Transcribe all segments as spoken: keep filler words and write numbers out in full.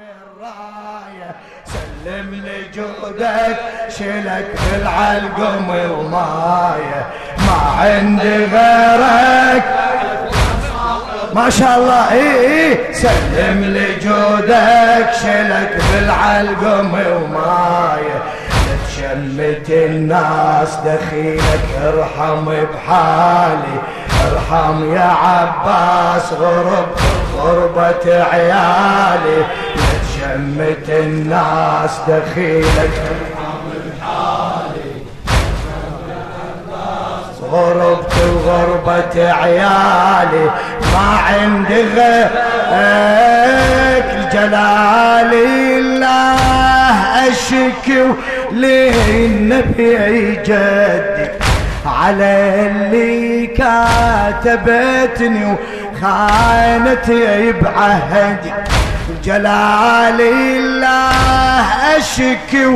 الراية سلم لي جودك شيلك بالعلقم ومايه ما عندي غيرك ما شاء الله. اي اي سلم لي جودك شيلك بالعلقم ومايه تشمت الناس دخيلك ارحم بحالي ارحم يا عباس غرب غربة عيالي تشمت الناس دخيلك ارحم بحالي غربت وغربة عيالي ما عندي غيرك جلالي الله أشكي للنبي جدي على اللي كاتبتني وخانتي بعهدي جلالي الله أشكي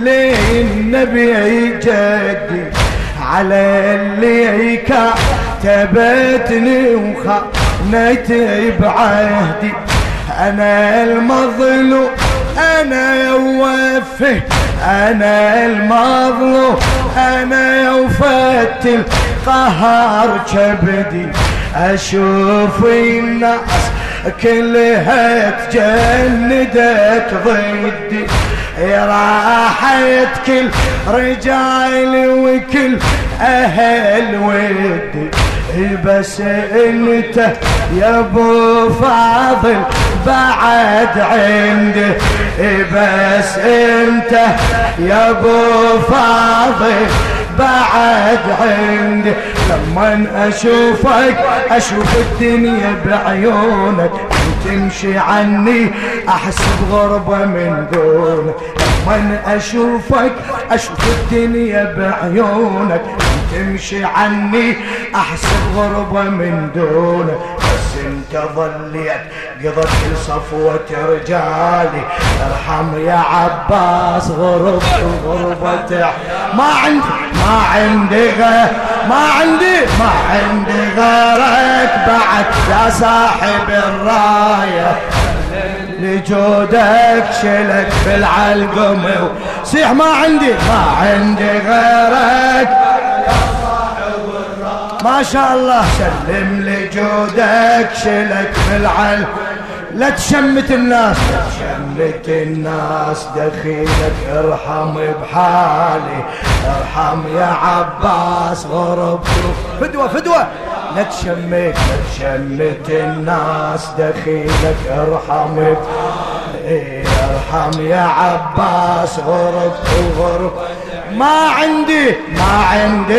للنبي جدي على اللي كاتبتني وخانتي بعهدي أنا المظلوم أنا يوفي أنا المظلوم أنا يوفت القهر كبدي أشوف الناس كلها تجندت ضدي راحت كل رجال وكل أهل ودي بس انت يا ابو فاضل بعد عندي بس انت يا ابو فاضل بعد عندي لما اشوفك اشوف الدنيا بعيونك تمشي عني احس بغربة من دونك لما اشوفك اشوف الدنيا بعيونك تمشي عني احسب غربة من دونك بس انت ظليت قضت صفوة رجالي ارحم يا عباس غربت وغربة ما عندي ما عندي غير ما عندي ما عندي غيرك بعد يا صاحب الراية لجودك شلك بالعلقم صيح ما عندي ما عندي غيرك ما شاء الله سلم لي جودك شلك بالعلم لا تشمت الناس لا تشمت الناس دخيلك ارحم بحالي ارحم يا عباس غربت فدوة فدوة لا تشمت لا تشمت الناس دخيلك ارحم بحالي ارحم يا عباس غربت وغرب ما عندي ما عندي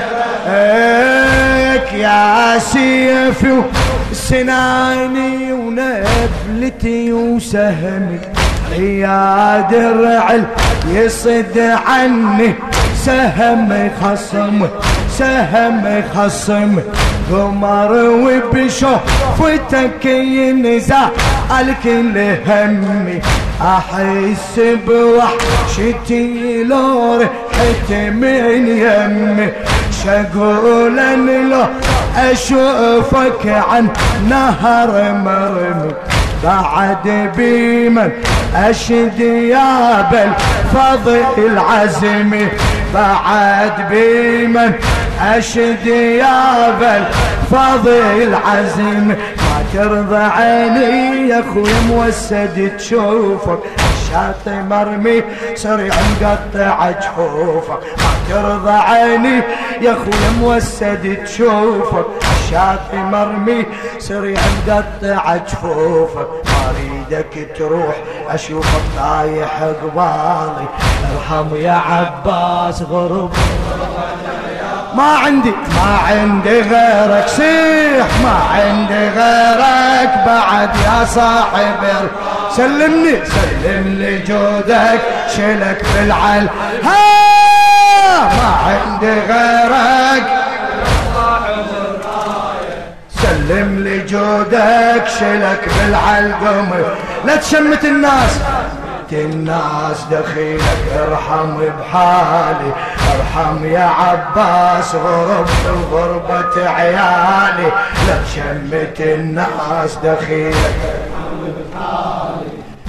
غيرك يا سيفي سناني ونبلتي وسهمي يا درع يصد عني سهم خصم سهم خصم قمر وبشوفتك ينزع الكل همي احس بوحشتي لو رحت من يمي شقولا لو اشوفك عن نهر مرمي بعد بمن اشد يا بالفضل العزمي بعد بمن اشد يا بالفضل العزمي ما ترضى عيني يا اخوي موسد تشوفك الشاطئ مرمي سريع مقطع جحوفك ما ترضى عيني يا اخوي موسد تشوفك الشاطئ مرمي سريع مقطع جحوفك ما اريدك تروح اشوفك طايح قبالي ارحم يا عباس غرب ما عندي ما عندي غيرك صيح ما عندي غيرك بعد يا صاحب سلمني سلم لي جودك شيلك بالعل ها ما عندي غيرك سلم لي جودك شيلك بالعلقم لا تشمت الناس الناس دخيلك ارحم بحالي ارحم يا عباس غربت وغربة عيالي لا تشمت الناس دخيلك ارحم بحالي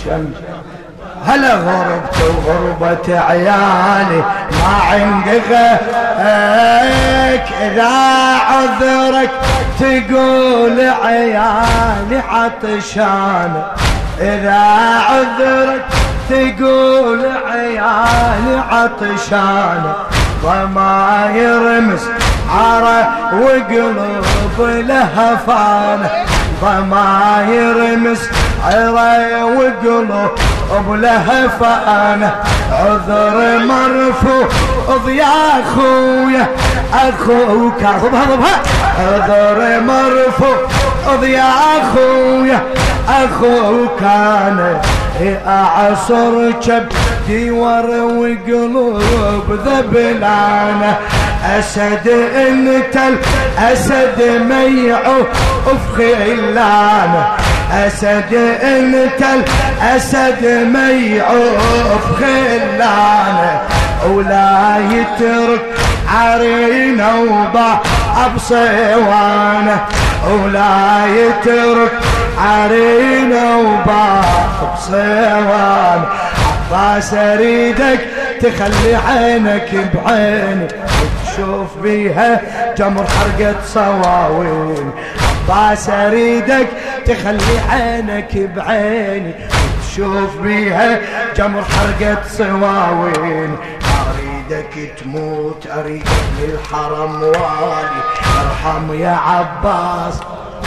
الشمس. هلا غربت وغربة عيالي ما عندي غيرك، إذا عذرك تقول عيالي عطشانة، إذا عذرك تقول عيالي عطشانة. ضماير مسعرة وقلوب لهفانة، ضماير مسعرة وقلوب لهفانة. عذر مرفوض يا أخويا أخوك، ضبها عذر مرفوض يا أخويا أخوك. أنا أعصر كبدي وروي قلوب ذبلانة. أسد انت الأسد ميعوف خلانة، أسد انت الأسد ميعوف خلانة. ولا يترك عرينا وضع بصوانه، ولا يترك عرينا وضع بصوانه. عباس اريدك تخلي عينك بعيني وتشوف بيها جمر حرقة صواوين. عباس اريدك تخلي عينك بعيني وتشوف بيها جمر حرقة صواوين. اريدك تموت اريدك للحرم والي، ارحم يا عباس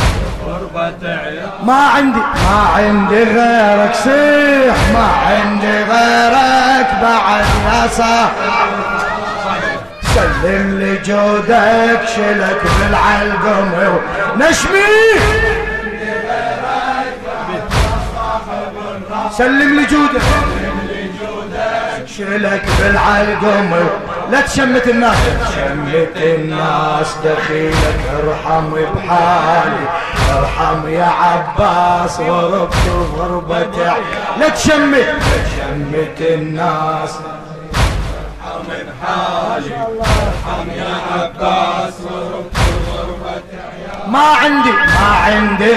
ما عندي ما عندي غيرك. صيح ما عندي غيرك بعد يا صاحب. سلم لي جودك شلك بالعلقم ونشمي. سلم لي جودك شلك بالعلقم لا تشمت الناس، تشمت الناس دخيلك. ارحم بحالي ارحم يا عباس، غربت وغربة لا تشمت تشمت الناس. ارحم بحالي ارحم يا عباس، غربت وغربة ما عندي ما عندي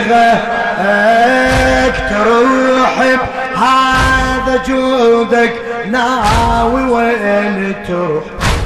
غيرك تروح بهذا جودك. ناوي وين تروح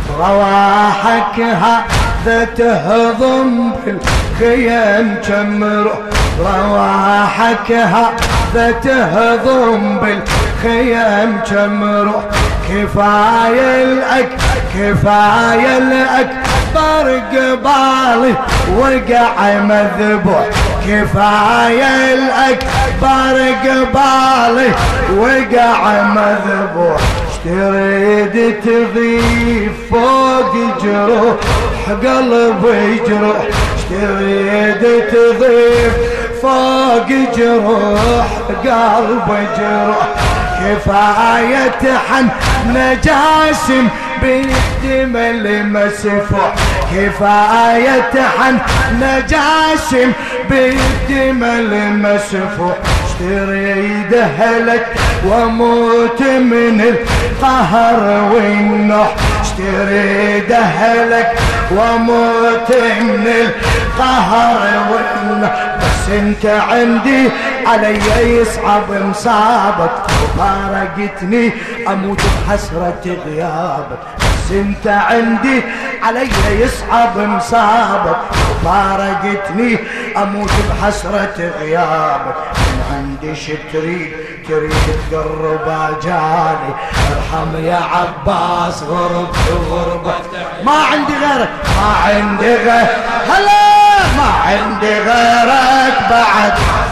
رواحك هذا تهضم بالخيام كم روح، رواحك هذا تهضم بالخيام كم روح. كفاية الأك كفاية الأكبر قبالي وقع مذبوح، كفاية الأكبر قبالي وقع مذبوح. تريد تضيف فوق جروح قلبي جروح، تريد تضيف فوق جروح قلبي جروح. كفاية حن نجاسم بالدم المسفوح، كفاية حن نجاسم بالدم المسفوح. تريد هلك وموت من القهر والنح، تريد هلك وموت من القهر والنح. بس انت عندي علي يصعب مصابك، وفارقتني اموت بحسرة غيابك. بس انت عندي علي يصعب مصابك، وفارقتني اموت بحسرة غيابك. من عندي شتريد تريد تقرب اجالي، ارحم يا عباس غربت وغربة ما عندي غيرك ما عندي غيرك. هلا ما عندي غيرك بعد.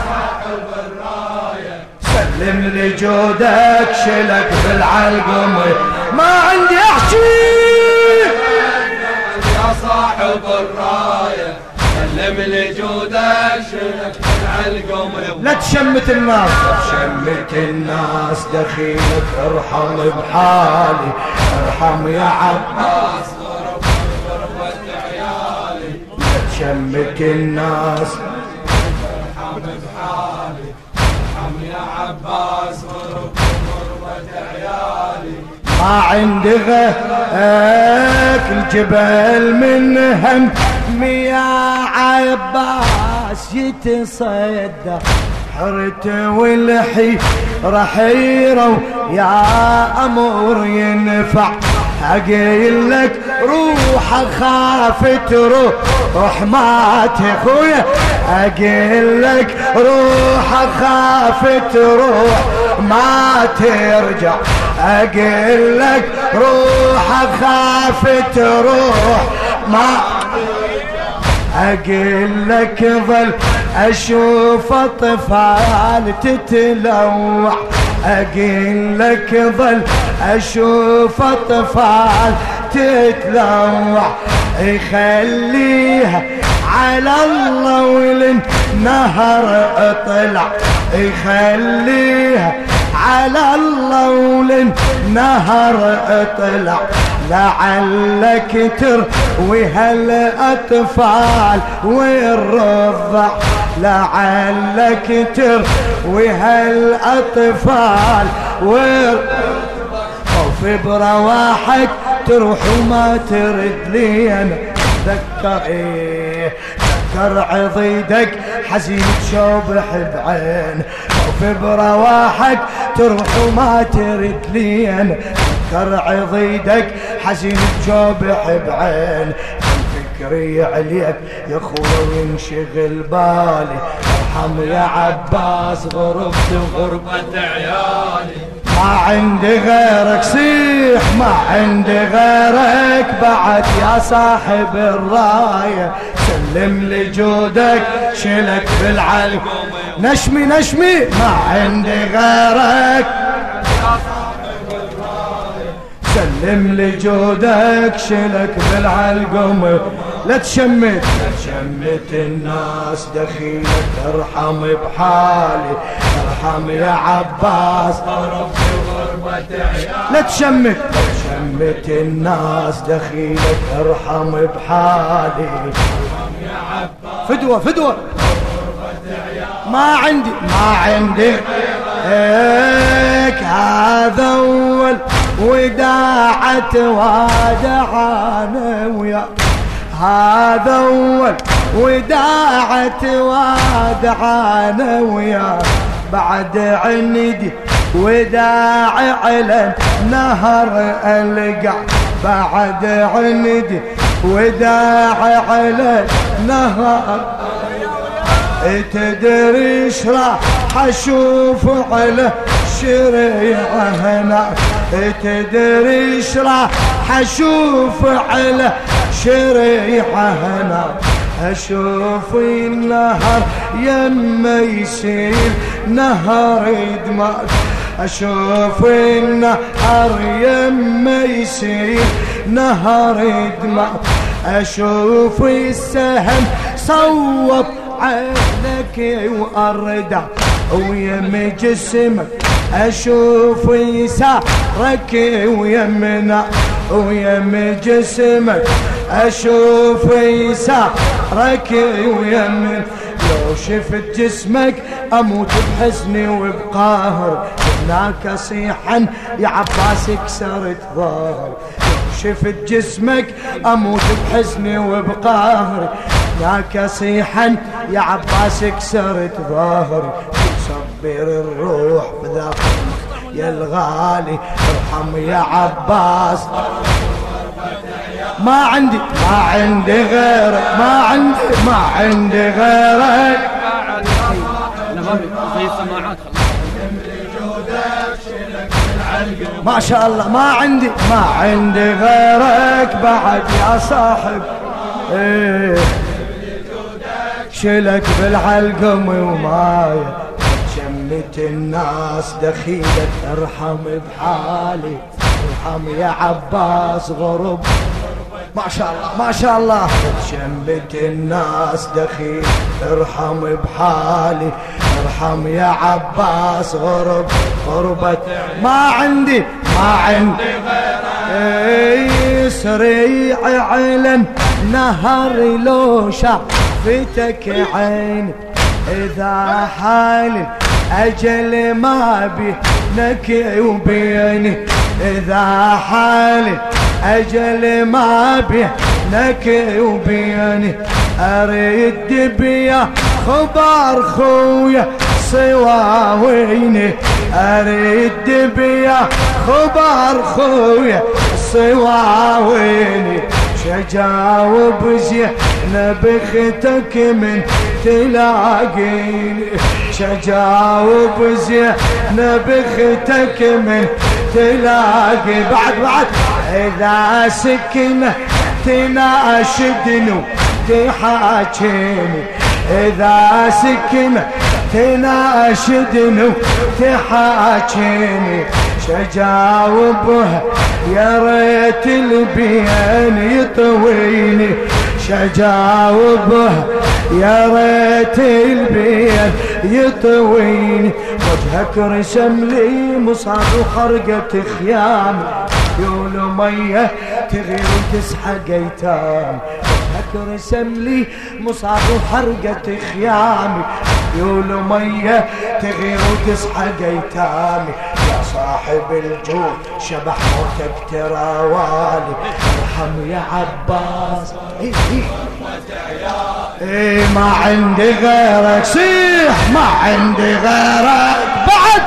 سلم لي جودك شلك بالعلقم ما عندي احكي يا صاحب الراية. سلم لي جودك شلك بالعلقم لا تشمت الناس تشمت الناس دخيلك. ارحم بحالي ارحم يا عباس، غربت عيالي لا تشمت الناس. ارحم بحالي ارحم يا عباس، غربت عيالي ما عندي غيرك. الجبل من هم يا عباس يتصدى، حرت والحيرة حيرة يا أمور ينفع أقيل لك روح أخاف تروح ما تخويا أقيل لك روح أخاف تروح ما ترجع أقيل لك روح أخاف تروح ما أقيل لك ظل أشوف أطفال تتلوع أقيل لك ظل أشوف أطفال تتلوع يخليها على الله وللنهر اطلع يخليها على الله وللنهر اطلع لعلك تروي هالأطفال والرضع لعلك تروي هالأطفال والرضع وفي برواحك تروح وما ترد لي أنا تذكر إيه تذكر عضيدك حزين تشوبح بعين وفي برواحك تروح وما ترد لي أنا تذكر عضيدك حزين تشوبح بعين فكري عليك يا خويا وينشغل بالي ارحم يا عباس غربت وغربة عيالي ما عندي غيرك صيح ما عندي غيرك بعد يا صاحب الراية سلم لي جودك شلك بالعلم نشمي نشمي ما عندي غيرك سلم لي جودك شلك بالعلقم لا تشمت لا تشمت الناس دخيلك ارحم بحالي ارحم يا عباس غربتي وغربة عيالي لا تشمت لا تشمت الناس دخيلك ارحم بحالي ارحم يا عباس فدوة فدوة ما عندي ما عندي هيك هذا اول وداعت وادعانا ويا هذا اول وداعت وادعانا ويا بعد عندي وداع على نهر القع بعد عندي وداع على نهر تدري ايش راح اشوف على شريعه هنا تدري ايش راح اشوف على شريعه هنا اشوف النهر يما يسيل نهر دماغ اشوف النهر يما يسيل نهر دماغ اشوف السهم صوب عينك وأردع ويم جسمك أشوف يسارك ويمنا ويم جسمك أشوف يسارك ويمنا لو شفت جسمك أموت بحزني وبقهر هناك صيحا يا عباس كسرت ظهر شفت جسمك أموت بحزني وبقهر هناك صيحا يا عباس كسرت ظهري تصبر الروح بذاك يا الغالي ارحم يا عباس ما عندي ما عندي غيرك ما عندي ما عندي غيرك ما شاء الله ما عندي ما عندي غيرك بعد يا صاحب ايه شلك بالعلقم ومايا شمت الناس دخيلك ارحم بحالي ارحم يا عباس غرب ما شاء الله ما شاء الله شمت الناس دخيل ارحم بحالي ارحم يا عباس غرب غربة ما عندي ما عندي غيرك سريع علن نهر لو شافتك عيني إذا حال أجل ما بينك وبيني إذا حال أجل ما بينك وبيني أريد بيا خبر خويا صواويني اريد بيا خبر خويا صواويني شجاوب زينب اختك من تلاقيني شجاوب زينب اختك من تلاقي بعد بعد اذا سكنت تناشدني تحاكيني اذا سكنت تناشدني تحاكيني شجاوبها يا ريت البين يطويني شجاوبها يا ريت البين يطويني وجهك رسم لي مصاب وحرقة خيامي يقول مية تغير وتسحق ايتام وجهك رسم لي مصاب وحرقة خيامي يقول مية تغير وتسحق ايتامي يا صاحب الجود شبح موتك تراوالي ارحم يا عباس إيه إيه إيه ما عندي غيرك صيح ما عندي غيرك بعد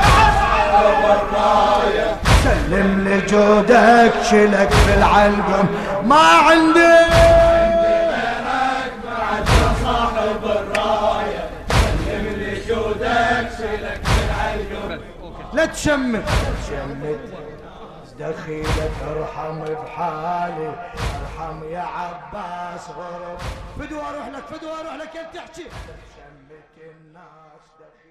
سلم لجودك شلك في العلقم ما عندي غيرك بعد يا صاحب الراية سلم لجودك شلك في العلقم لا تشمت تشمت دخيلك ارحم بحالي ارحم يا عباس غرب فدوى اروح لك فدوى اروح لك انت تحكي شمت الناس